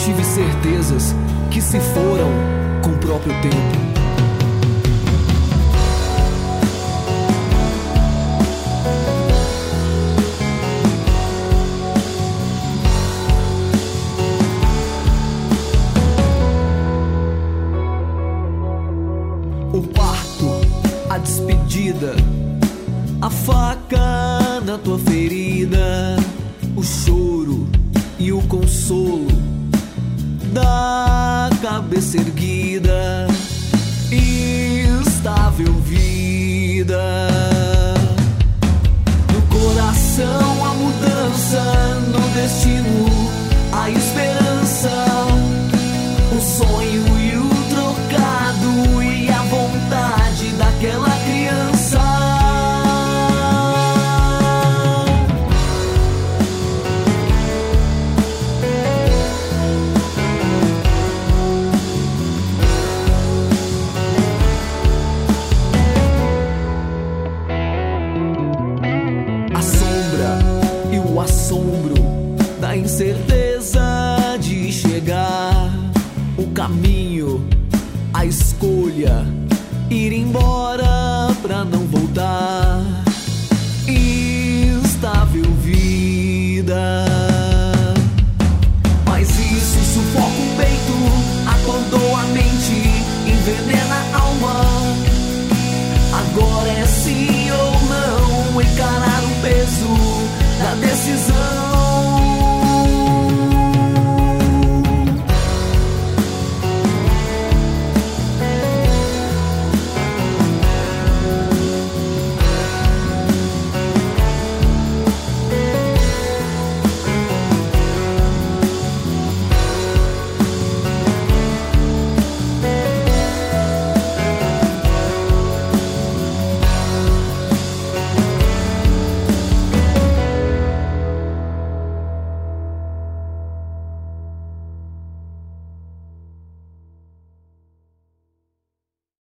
tive certezas que se foram com o próprio tempo. O parto, a despedida, a faca na tua ferida, o choro e o consolo da cabeça erguida, instável vida. No coração a mudança, no destino a esperança, o sonho e o trocado e a vontade daquela criança. A sombra e o assombro da incerteza de chegar, o caminho, a escolha, ir embora pra não voltar, instável vida. Mas isso sufoca o peito, atordoa a mente, envenena a alma. Agora é sim ou não, encarar o peso